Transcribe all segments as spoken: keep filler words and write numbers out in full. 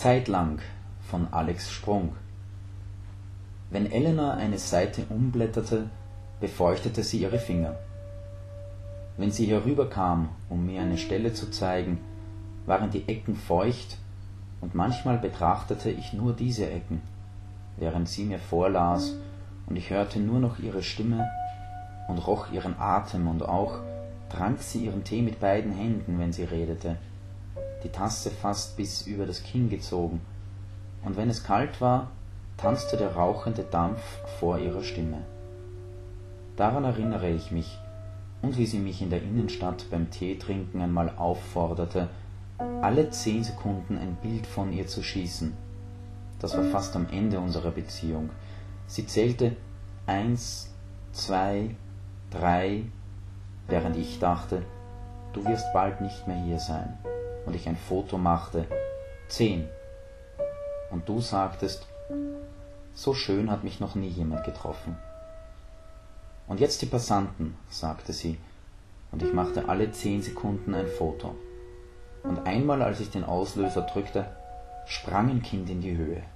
Zeitlang von Alex Sprung. Wenn Elena eine Seite umblätterte, befeuchtete sie ihre Finger. Wenn sie herüberkam, um mir eine Stelle zu zeigen, waren die Ecken feucht, und manchmal betrachtete ich nur diese Ecken, während sie mir vorlas, und ich hörte nur noch ihre Stimme und roch ihren Atem, und auch trank sie ihren Tee mit beiden Händen, wenn sie redete, die Tasse fast bis über das Kinn gezogen, und wenn es kalt war, tanzte der rauchende Dampf vor ihrer Stimme. Daran erinnere ich mich, und wie sie mich in der Innenstadt beim Teetrinken einmal aufforderte, alle zehn Sekunden ein Bild von ihr zu schießen. Das war fast am Ende unserer Beziehung. Sie zählte eins, zwei, drei, während ich dachte, du wirst bald nicht mehr hier sein, und ich ein Foto machte, zehn, und du sagtest, so schön hat mich noch nie jemand getroffen. Und jetzt die Passanten, sagte sie, und ich machte alle zehn Sekunden ein Foto. Und einmal, als ich den Auslöser drückte, sprang ein Kind in die Höhe.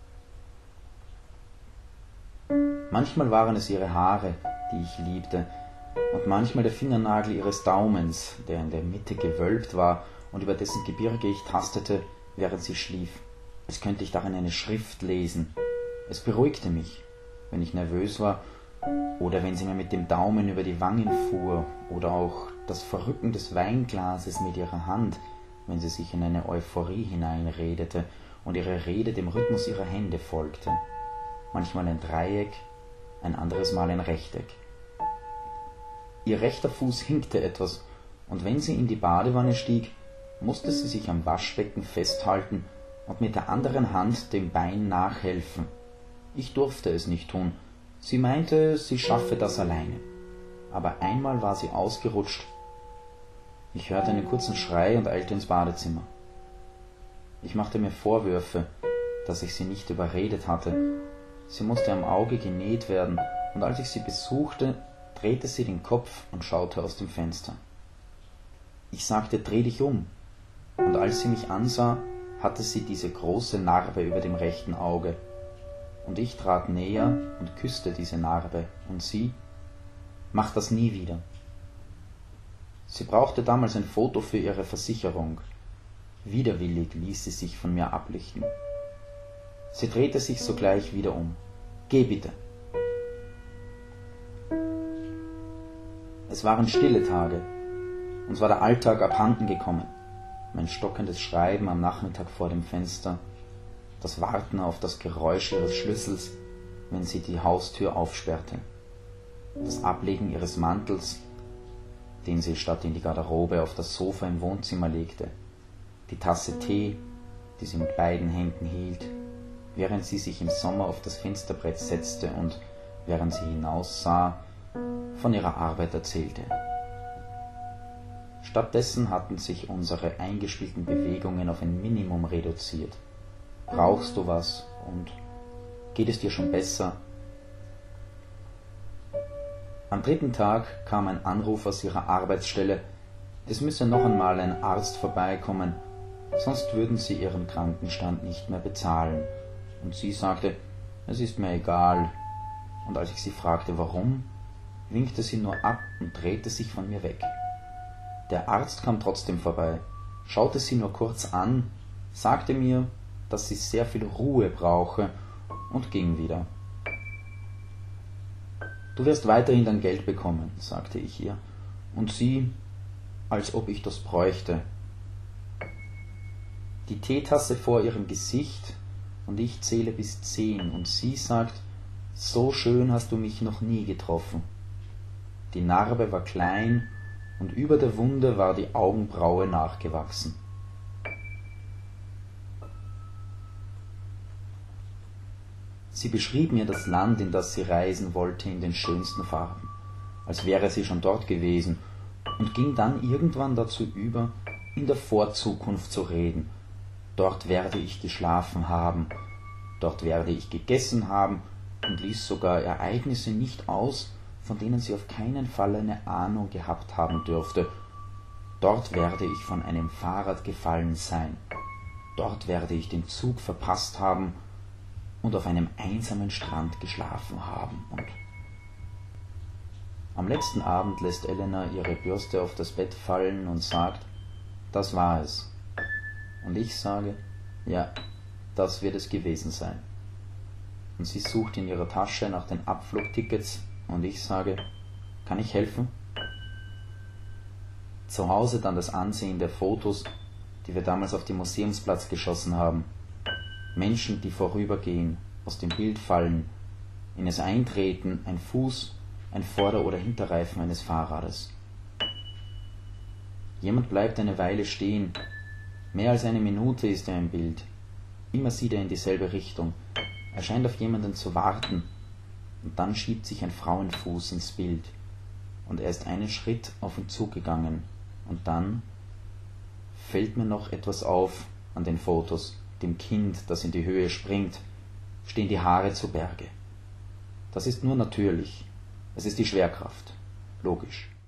Manchmal waren es ihre Haare, die ich liebte, und manchmal der Fingernagel ihres Daumens, der in der Mitte gewölbt war und über dessen Gebirge ich tastete, während sie schlief. Als könnte ich darin eine Schrift lesen. Es beruhigte mich, wenn ich nervös war, oder wenn sie mir mit dem Daumen über die Wangen fuhr, oder auch das Verrücken des Weinglases mit ihrer Hand, wenn sie sich in eine Euphorie hineinredete und ihre Rede dem Rhythmus ihrer Hände folgte. Manchmal ein Dreieck, ein anderes Mal ein Rechteck. Ihr rechter Fuß hinkte etwas, und wenn sie in die Badewanne stieg, musste sie sich am Waschbecken festhalten und mit der anderen Hand dem Bein nachhelfen. Ich durfte es nicht tun. Sie meinte, sie schaffe das alleine. Aber einmal war sie ausgerutscht. Ich hörte einen kurzen Schrei und eilte ins Badezimmer. Ich machte mir Vorwürfe, dass ich sie nicht überredet hatte. Sie musste am Auge genäht werden, und als ich sie besuchte, drehte sie den Kopf und schaute aus dem Fenster. Ich sagte, dreh dich um, und als sie mich ansah, hatte sie diese große Narbe über dem rechten Auge, und ich trat näher und küsste diese Narbe, und sie, mach das nie wieder. Sie brauchte damals ein Foto für ihre Versicherung. Widerwillig ließ sie sich von mir ablichten. Sie drehte sich sogleich wieder um. Geh bitte. Es waren stille Tage. Uns war der Alltag abhanden gekommen. Mein stockendes Schreiben am Nachmittag vor dem Fenster, das Warten auf das Geräusch ihres Schlüssels, wenn sie die Haustür aufsperrte, das Ablegen ihres Mantels, den sie statt in die Garderobe auf das Sofa im Wohnzimmer legte, die Tasse Tee, die sie mit beiden Händen hielt, während sie sich im Sommer auf das Fensterbrett setzte und, während sie hinaussah, von ihrer Arbeit erzählte. Stattdessen hatten sich unsere eingespielten Bewegungen auf ein Minimum reduziert. Brauchst du was? Und geht es dir schon besser? Am dritten Tag kam ein Anruf aus ihrer Arbeitsstelle, es müsse noch einmal ein Arzt vorbeikommen, sonst würden sie ihren Krankenstand nicht mehr bezahlen. Und sie sagte, es ist mir egal. Und als ich sie fragte, warum, winkte sie nur ab und drehte sich von mir weg. Der Arzt kam trotzdem vorbei, schaute sie nur kurz an, sagte mir, dass sie sehr viel Ruhe brauche, und ging wieder. Du wirst weiterhin dein Geld bekommen, sagte ich ihr, und sie, als ob ich das bräuchte. Die Teetasse vor ihrem Gesicht, und ich zähle bis zehn, und sie sagt, so schön hast du mich noch nie getroffen. Die Narbe war klein, und über der Wunde war die Augenbraue nachgewachsen. Sie beschrieb mir das Land, in das sie reisen wollte, in den schönsten Farben, als wäre sie schon dort gewesen, und ging dann irgendwann dazu über, in der Vorzukunft zu reden. Dort werde ich geschlafen haben, dort werde ich gegessen haben, und ließ sogar Ereignisse nicht aus, von denen sie auf keinen Fall eine Ahnung gehabt haben dürfte. Dort werde ich von einem Fahrrad gefallen sein. Dort werde ich den Zug verpasst haben und auf einem einsamen Strand geschlafen haben. Und am letzten Abend lässt Elena ihre Bürste auf das Bett fallen und sagt, das war es. Und ich sage, ja, das wird es gewesen sein. Und sie sucht in ihrer Tasche nach den Abflugtickets und ich sage, kann ich helfen? Zu Hause dann das Ansehen der Fotos, die wir damals auf dem Museumsplatz geschossen haben. Menschen, die vorübergehen, aus dem Bild fallen, in es eintreten, ein Fuß, ein Vorder- oder Hinterreifen eines Fahrrades. Jemand bleibt eine Weile stehen, mehr als eine Minute ist er im Bild. Immer sieht er in dieselbe Richtung, er scheint auf jemanden zu warten, und dann schiebt sich ein Frauenfuß ins Bild, und er ist einen Schritt auf ihn zugegangen, und dann fällt mir noch etwas auf an den Fotos, dem Kind, das in die Höhe springt, stehen die Haare zu Berge. Das ist nur natürlich, es ist die Schwerkraft, logisch.